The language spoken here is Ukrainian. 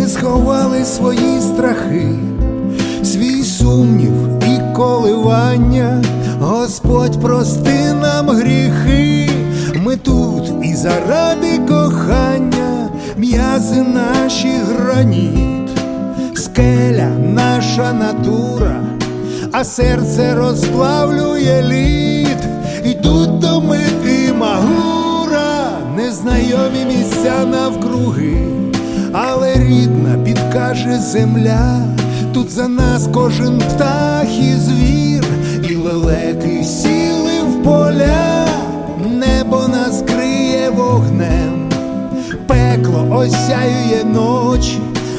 сховали свої страхи, свій сумнів і коливання. Господь, прости нам гріхи, ми тут і заради кохання. М'язи наші граніт, скеля наша натура, а серце розплавлює лід. Йдуть до мети Магура, незнайомі місця навкруги, але рідна підкаже земля. Тут за нас кожен птах і звір, і лелеки сіли в поля. Небо нас криє вогнем, пекло осяює ночі,